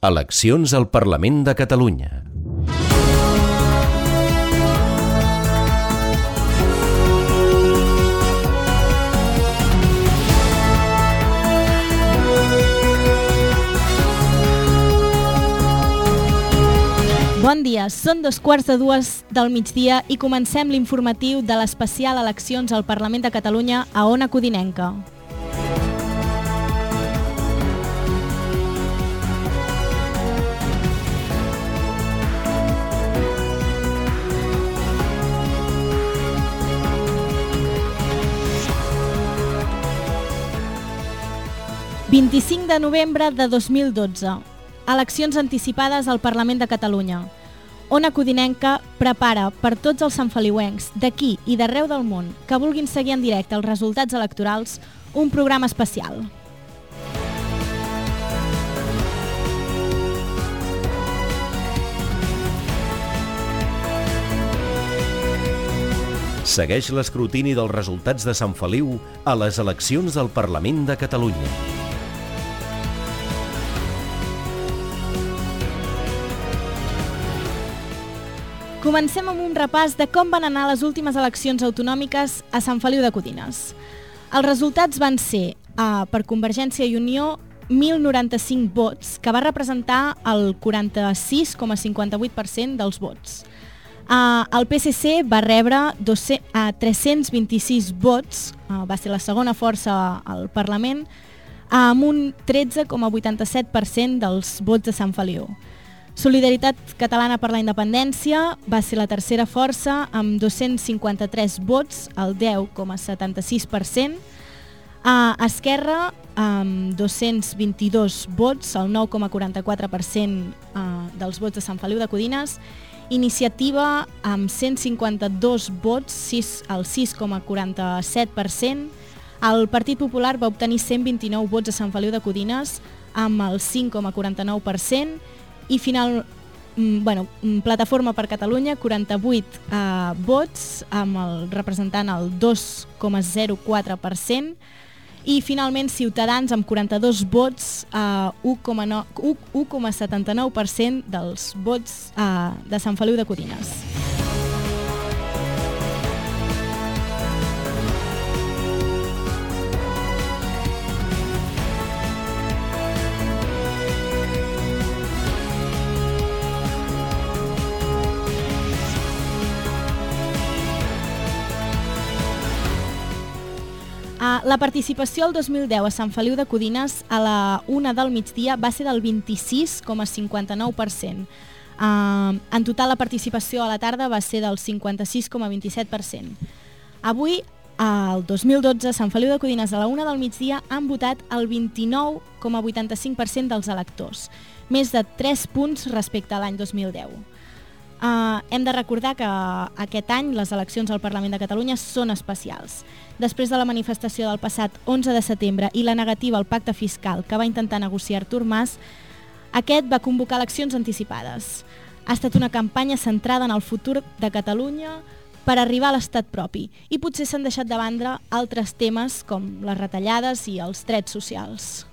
Eleccions al Parlament de Catalunya. Bon dia, són 2:15 del migdia i comencem l'informatiu de l'especial Eleccions al Parlament de Catalunya a Ona Codinenca. ...25 de novembre de 2012. Eleccions anticipades al Parlament de Catalunya. Ona Codinenca prepara per tots els santfeliuencs d'aquí i d'arreu del món que vulguin seguir en directe els resultats electorals un programa especial. Segueix l'escrutini dels resultats de Sant Feliu a les eleccions del Parlament de Catalunya. Comencem amb un repàs de com van anar les últimes eleccions autonòmiques a Sant Feliu de Codines. Els resultats van ser, per Convergència i Unió, 1.095 vots, que va representar el 46,58% dels vots. El PSC va rebre 326 vots, va ser la segona força al Parlament, amb un 13,87% dels vots de Sant Feliu. Solidaritat Catalana per la Independència va ser la tercera força amb 253 vots, el 10,76%. Esquerra amb 222 vots, el 9,44% dels vots de Sant Feliu de Codines. Iniciativa amb 152 vots, el 6,47%. El Partit Popular va obtenir 129 vots a Sant Feliu de Codines amb el 5,49%. I Plataforma per Catalunya, 48 vots, amb el representant el 2,04%. I finalment Ciutadans amb 42 vots, 1,79% dels vots de Sant Feliu de Codines. La participació el 2010 a Sant Feliu de Codines a la 1 del migdia va ser del 26,59%. En total la participació a la tarda va ser del 56,27%. Avui, el 2012, a Sant Feliu de Codines a la 1 del migdia han votat el 29,85% dels electors, més de 3 punts respecte a l'any 2010. Hem de recordar que aquest any les eleccions al Parlament de Catalunya són especials. Després de la manifestació del passat 11 de setembre i la negativa al pacte fiscal que va intentar negociar Artur Mas, aquest va convocar eleccions anticipades. Ha estat una campanya centrada en el futur de Catalunya per arribar a l'estat propi i potser s'han deixat de banda altres temes com les retallades i els drets socials.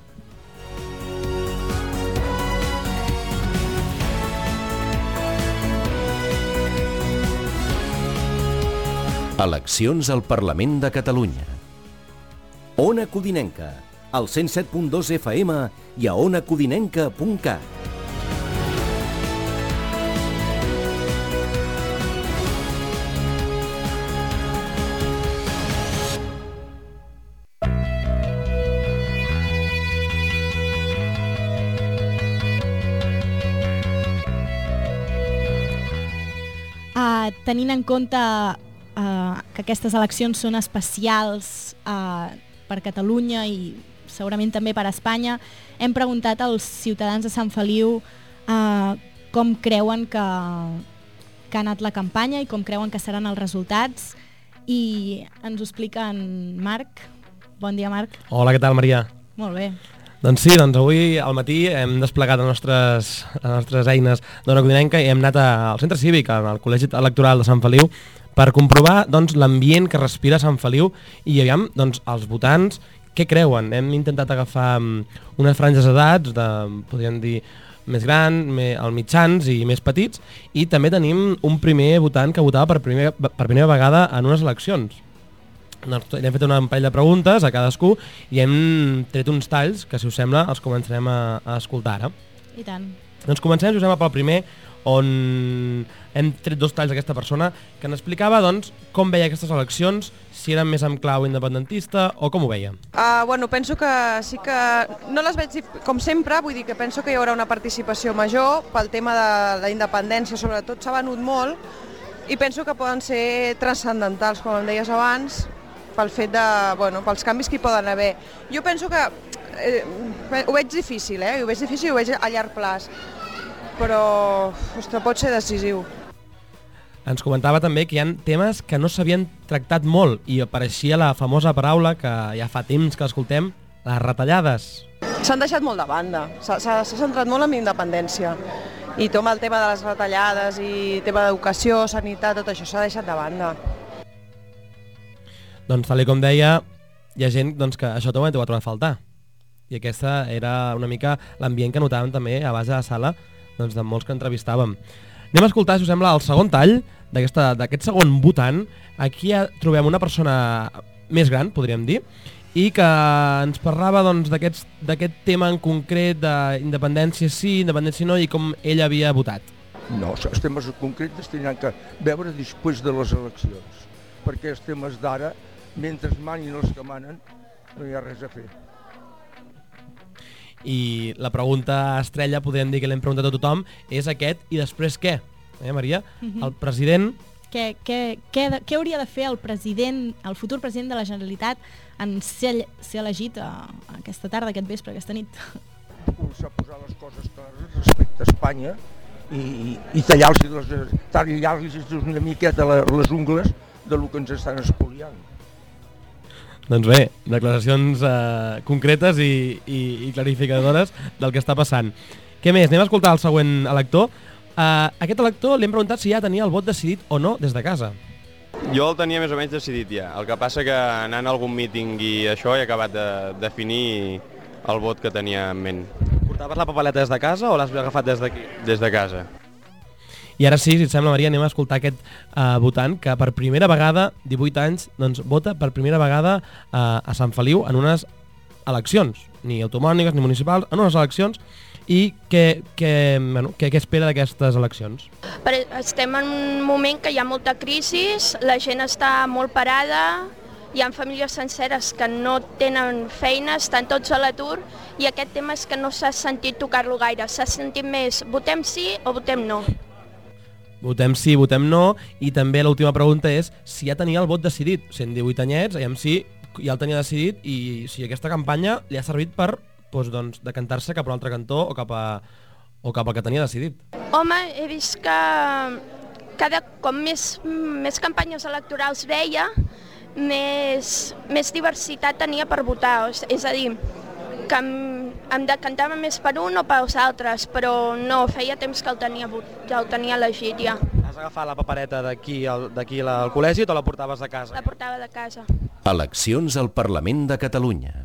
Eleccions al Parlament de Catalunya. Ona Codinenca, al 107.2 FM i a onacodinenca.cat. Tenint en compte que aquestes eleccions són especials per Catalunya i segurament també per Espanya, hem preguntat als ciutadans de Sant Feliu com creuen que ha anat la campanya i com creuen que seran els resultats, i ens ho explica en Marc. Bon dia, Marc. Hola, què tal, Maria? Molt bé. Doncs sí, avui al matí hem desplegat les nostres eines d'Ona Codinenca i hem anat al centre cívic, al Col·legi Electoral de Sant Feliu, per comprovar l'ambient que respira Sant Feliu i aviam els votants què creuen. Hem intentat agafar unes franges d'edats, podríem dir més gran, els mitjans i més petits, i també tenim un primer votant que votava per primera vegada en unes eleccions. Doncs hem fet un parell de preguntes a cadascú i hem tret uns talls que, si us sembla, els començarem a escoltar ara. I tant. Doncs comencem, si us sembla, pel primer, on hem tret 2 talls d'aquesta persona que ens explicava doncs, com veia aquestes eleccions, si eren més amb clau independentista o com ho veia. Bueno, penso que sí que no les veig com sempre, vull dir que penso que hi haurà una participació major pel tema de la independència, sobretot s'ha venut molt i penso que poden ser transcendentals, com em deies abans, pel fet de, pels canvis que hi poden haver. Jo penso que ho veig difícil, ho veig difícil i ho veig a llarg plaç, però pot ser decisiu. Ens comentava també que hi ha temes que no s'havien tractat molt i apareixia la famosa paraula que ja fa temps que l'escoltem, les retallades. S'han deixat molt de banda, s'ha centrat molt en independència i tot el tema de les retallades i tema d'educació, sanitat, tot això s'ha deixat de banda. Doncs, tal com deia, hi ha gent que això també ho ha trobat a faltar. I aquesta era una mica l'ambient que notàvem també a base de sala de molts que entrevistàvem. Anem a escoltar, si us sembla, el segon tall d'aquest segon votant. Aquí ja trobem una persona més gran, podríem dir, i que ens parlava d'aquest tema en concret d'independència sí, independència no, i com ell havia votat. No, els temes concrets tindran que veure després de les eleccions, perquè els temes d'ara, mentre manin els que manen, no hi ha res a fer. I la pregunta estrella, podríem dir que l'hem preguntat a tothom, és aquest i després què? Maria? El president... Què hauria de fer el futur president de la Generalitat en ser elegit aquesta tarda, aquest vespre, aquesta nit? Començar a posar les coses clares respecte a Espanya i tallar-los una miqueta les ungles del que ens estan espoliant. Doncs bé, declaracions concretes i clarificadores del que està passant. Què més? Anem a escoltar el següent elector. Aquest elector li hem preguntat si ja tenia el vot decidit o no des de casa. Jo el tenia més o menys decidit ja. El que passa que anant a algun míting i això he acabat de definir el vot que tenia en ment. Portaves la papeleta des de casa o l'has agafat des d'aquí? Des de casa. I ara sí, si et sembla, Maria, anem a escoltar aquest votant que per primera vegada, 18 anys, doncs vota per primera vegada a Sant Feliu en unes eleccions, ni autonòmiques ni municipals, en unes eleccions, i què espera d'aquestes eleccions? Estem en un moment que hi ha molta crisi, la gent està molt parada, hi ha famílies senceres que no tenen feina, estan tots a l'atur, i aquest tema és que no s'ha sentit tocar-lo gaire, s'ha sentit més votem sí o votem no. Votem sí, votem no, i també l'última pregunta és si ja tenia el vot decidit. Sent 18 anyets, aviam si ja el tenia decidit i si aquesta campanya li ha servit per decantar-se cap a un altre cantó o cap al que tenia decidit. Home, he vist que com més campanyes electorals veia, més diversitat tenia per votar. És a dir, que em decantava més per un o pels altres, però no, feia temps que el tenia elegit ja. Has agafat la papereta d'aquí al col·legi o te la portaves de casa? La portava de casa. Eleccions al Parlament de Catalunya.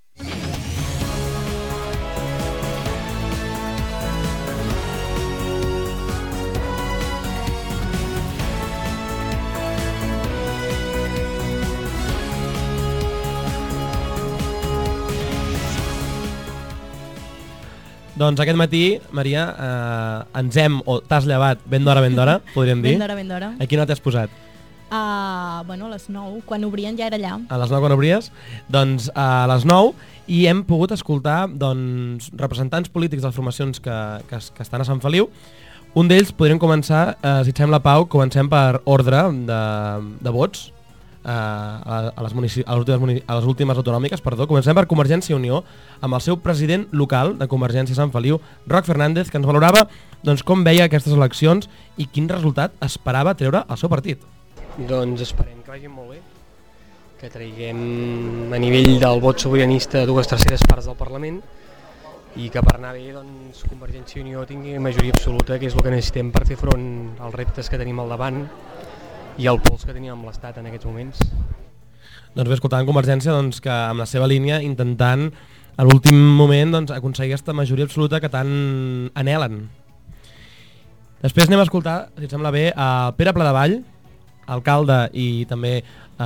Doncs aquest matí, Maria, t'has llevat ben d'hora, podríem dir. Ben d'hora. A quina hora t'has posat? A les 9, quan obrien ja era allà. A les 9 quan obries? Doncs a les 9, i hem pogut escoltar representants polítics de les formacions que estan a Sant Feliu. Un d'ells podríem començar, si et sembla, Pau, comencem per ordre de vots a les últimes autonòmiques. Comencem per Convergència i Unió, amb el seu president local de Convergència a Sant Feliu, Roc Fernández, que ens valorava com veia aquestes eleccions i quin resultat esperava treure al seu partit. Doncs esperem que vagin molt bé, que traiguem a nivell del vot sobiranista 2/3 parts del Parlament i que per anar bé Convergència i Unió tingui majoria absoluta, que és el que necessitem per fer front als reptes que tenim al davant i el pols que tenim amb l'Estat en aquests moments. Doncs bé, escoltant Convergència que amb la seva línia intentant a l'últim moment doncs, aconseguir aquesta majoria absoluta que tant anhelen. Després anem a escoltar, si et sembla bé, a Pere Pladevall, alcalde i també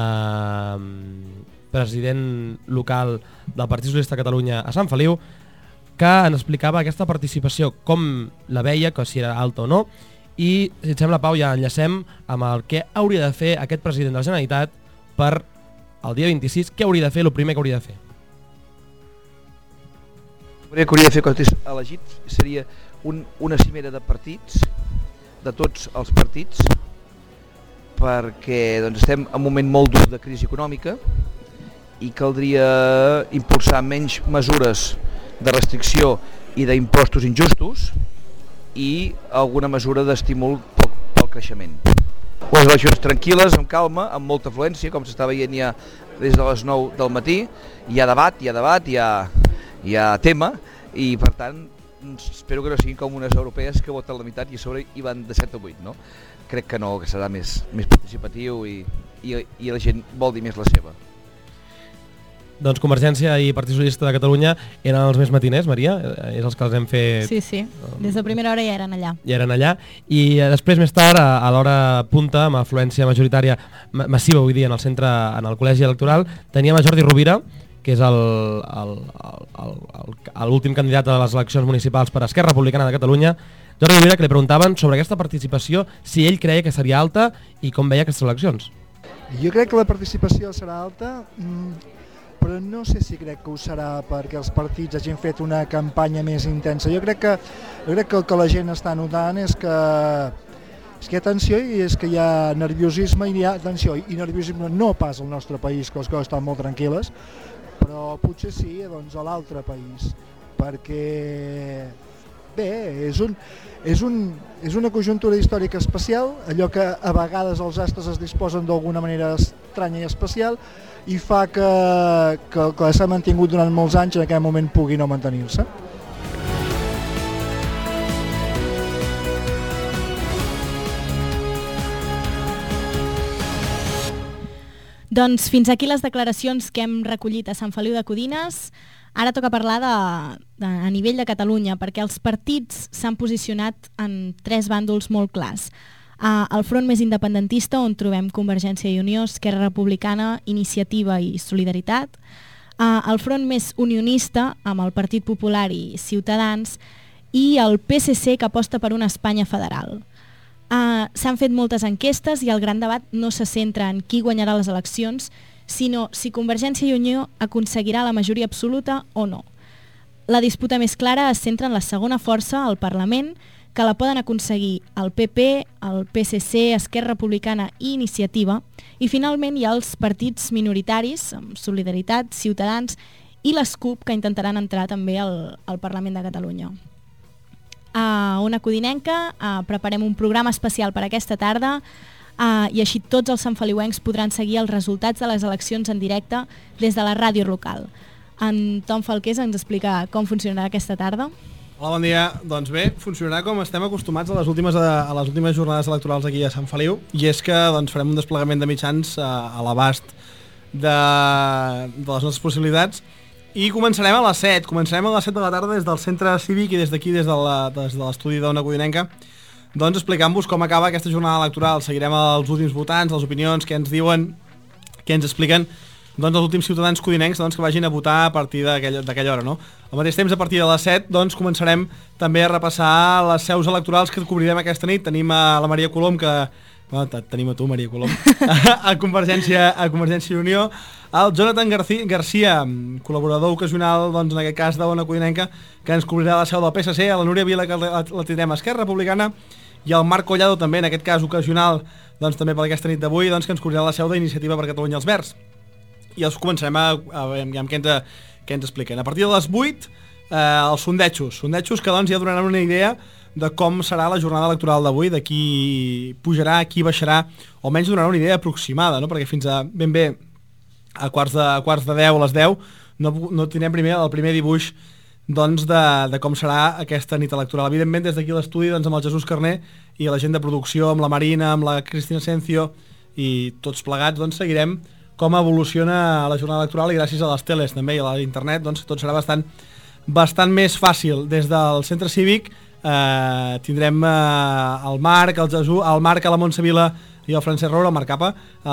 president local del Partit Socialista de Catalunya a Sant Feliu, que ens explicava aquesta participació, com la veia, que si era alta o no, i si et sembla, Pau, ja enllacem amb el que hauria de fer aquest president de la Generalitat per el dia 26, què hauria de fer, el primer que hauria de fer? El primer que hauria de fer quan és elegit seria una cimera de partits, de tots els partits, perquè doncs, estem en un moment molt dur de crisi econòmica i caldria impulsar menys mesures de restricció i d'impostos injustos i alguna mesura d'estímul pel creixement. Unes eleccions tranquil·les, amb calma, amb molta afluència, com s'està veient ja des de les 9 del matí, hi ha debat, hi ha tema, i per tant espero que no siguin com unes europees que voten la meitat i a sobre hi van de 7 o 8, no? Crec que no, que serà més participatiu i la gent vol dir més la seva. Doncs Convergència i Partit Socialista de Catalunya eren els més matiners, Maria, és els que els hem fet... Sí, des de primera hora ja eren allà. I després, més tard, a l'hora punta, amb afluència majoritària massiva, vull dir, en el centre, en el col·legi electoral, teníem a Jordi Rovira, que és l'últim candidat a les eleccions municipals per Esquerra Republicana de Catalunya. Jordi Rovira, que li preguntaven sobre aquesta participació, si ell creia que seria alta i com veia aquestes eleccions. Jo crec que la participació serà alta, però no sé si crec que ho serà perquè els partits hagin fet una campanya més intensa. Jo crec que el que la gent està notant és que hi ha tensió i és que hi ha nerviosisme i hi ha tensió i nerviosisme no pas al nostre país, que les coses estan molt tranquil·les, però potser sí doncs, a l'altre país, perquè bé, és una conjuntura històrica especial, allò que a vegades els astres es disposen d'alguna manera estranya i especial i fa que s'ha mantingut durant molts anys en aquest moment pugui no mantenir-se. Doncs fins aquí les declaracions que hem recollit a Sant Feliu de Codines. Ara toca parlar a nivell de Catalunya, perquè els partits s'han posicionat en 3 bàndols molt clars. El front més independentista, on trobem Convergència i Unió, Esquerra Republicana, Iniciativa i Solidaritat. El front més unionista, amb el Partit Popular i Ciutadans, i el PSC, que aposta per una Espanya federal. S'han fet moltes enquestes i el gran debat no se centra en qui guanyarà les eleccions, sinó si Convergència i Unió aconseguirà la majoria absoluta o no. La disputa més clara es centra en la segona força, el Parlament, que la poden aconseguir el PP, el PSC, Esquerra Republicana i Iniciativa, i finalment hi ha els partits minoritaris, amb Solidaritat, Ciutadans i les CUP, que intentaran entrar també al Parlament de Catalunya. A Ona Codinenca preparem un programa especial per aquesta tarda i així tots els santfeliuencs podran seguir els resultats de les eleccions en directe des de la ràdio local. En Tom Falqués ens explica com funcionarà aquesta tarda. Hola, bon dia. Doncs bé, funcionarà com estem acostumats a les últimes jornades electorals aquí a Sant Feliu, i és que doncs, farem un desplegament de mitjans a l'abast de les nostres possibilitats, i començarem a les 7. Començarem a les 7 de la tarda des del centre cívic i des d'aquí, des de l'estudi d'Ona Codinenca, doncs explicant-vos com acaba aquesta jornada electoral. Seguirem els últims votants, les opinions, què ens diuen, què ens expliquen doncs els últims ciutadans codinencs doncs, que vagin a votar a partir d'aquella hora, no? Al mateix temps, a partir de les 7, doncs, començarem també a repassar les seus electorals que cobrirem aquesta nit. Tenim a la Maria Colom, que... Bueno, tenim a tu, Maria Colom, a Convergència i Unió, el Jonathan Garcia, col·laborador ocasional, doncs, en aquest cas d'Ona Codinenca, que ens cobrirà la seu del PSC, a la Núria Vila, que la tindrem a Esquerra Republicana, i el Marc Collado, també, en aquest cas ocasional, doncs, també per aquesta nit d'avui, doncs, que ens cobrirà la seu d'Iniciativa per Catalunya els Verds. I els començarem a veure què ens expliquen. A partir de les 8, els sondejos que doncs, ja donaran una idea de com serà la jornada electoral d'avui, de qui pujarà, qui baixarà, o almenys donaran una idea aproximada, no? Perquè fins a ben bé a quarts de 10 a les 10 no tindrem el primer dibuix doncs, de com serà aquesta nit electoral. Evidentment, des d'aquí a l'estudi, doncs, amb el Jesús Carner i la gent de producció, amb la Marina, amb la Cristina Sencio i tots plegats, doncs, seguirem com evoluciona la jornada electoral, i gràcies a les teles també i a l'internet doncs tot serà bastant més fàcil. Des del centre cívic tindrem el Marc, el Jesús, el Marc a la Montsevila i el Francesc Roura, el Marc Capa,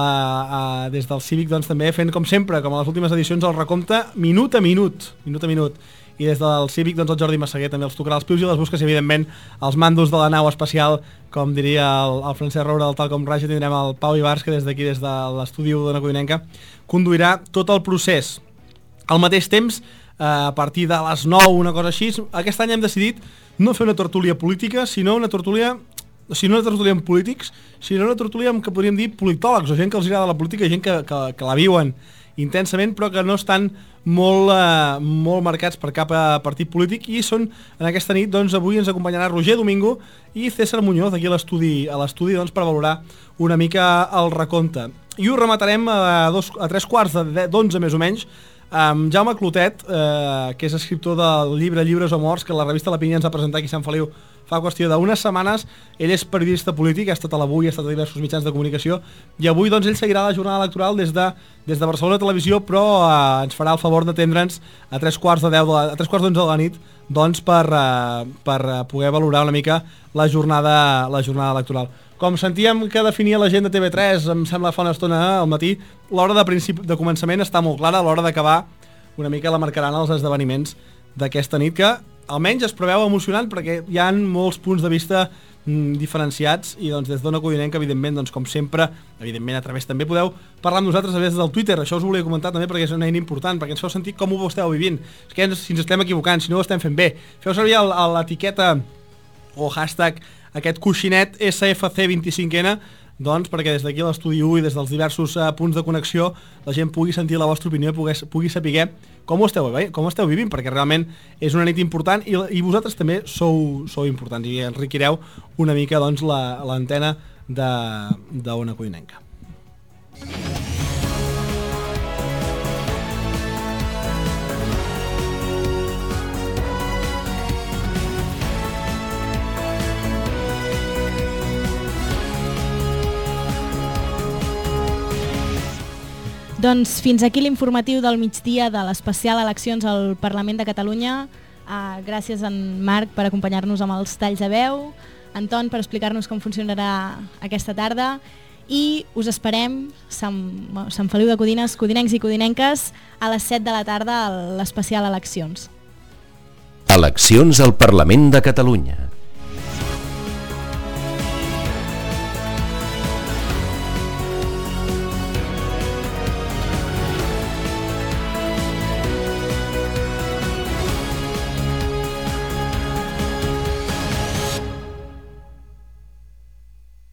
des del cívic doncs, també fent com sempre, com a les últimes edicions, el recompte minut a minut, i des del cívic doncs, el Jordi Massaguer també els tocarà els pius i les busques, i evidentment els mandos de la nau espacial, com diria el Francesc Roura del Talcom Raja, tindrem el Pau Ibars, que des d'aquí, des de l'estudi d'Ona Codinenca, conduirà tot el procés. Al mateix temps, a partir de les 9, una cosa així, aquest any hem decidit no fer una tertúlia política, sinó una tertúlia amb polítics, sinó una tertúlia amb, que podríem dir, politòlegs, o gent que els agrada la política, gent que la viuen intensament, però que no estan molt marcats per cap partit polític, i són en aquesta nit, doncs avui ens acompanyarà Roger Domingo i César Muñoz aquí a l'estudi doncs, per valorar una mica el recompte. I ho rematarem a 3:15 més o menys amb Jaume Clotet, que és escriptor del llibre Llibres o Morts, que la revista La Pinya ens va presentar aquí a Sant Feliu fa qüestió d'unes setmanes. Ell és periodista polític, ha estat a l'Avui, ha estat a diversos mitjans de comunicació, i avui doncs, ell seguirà la jornada electoral des de Barcelona Televisió, però ens farà el favor d'atendre'ns a 3:11 de la nit, doncs, per poder valorar una mica la jornada electoral. Com sentíem que definia la gent de TV3, em sembla fa una estona al matí, l'hora de començament està molt clara, l'hora d'acabar una mica la marcaran els esdeveniments d'aquesta nit, que almenys es preveu emocionant perquè hi ha molts punts de vista diferenciats, i doncs des d'Ona Codinenca, evidentment, doncs com sempre, evidentment a través també podeu parlar amb nosaltres a través del Twitter. Això us ho volia comentar també perquè és una eina important, perquè ens feu sentir com ho esteu vivint, és que si ens estem equivocant, si no ho estem fent bé, feu servir l'etiqueta o hashtag aquest coixinet SFC25N, doncs perquè des d'aquí a l'Estudi 1 i des dels diversos punts de connexió la gent pugui sentir la vostra opinió i pugui saber com ho esteu vivint, perquè realment és una nit important i vosaltres també sou importants i enriquireu una mica doncs, l'antena d'Ona Codinenca. Doncs fins aquí l'informatiu del migdia de l'especial eleccions al Parlament de Catalunya. Gràcies a en Marc per acompanyar-nos amb els talls de veu, Anton per explicar-nos com funcionarà aquesta tarda, i us esperem, Sant Feliu de Codines, codinencs i codinenques, a les 7 de la tarda a l'especial eleccions. Eleccions al Parlament de Catalunya.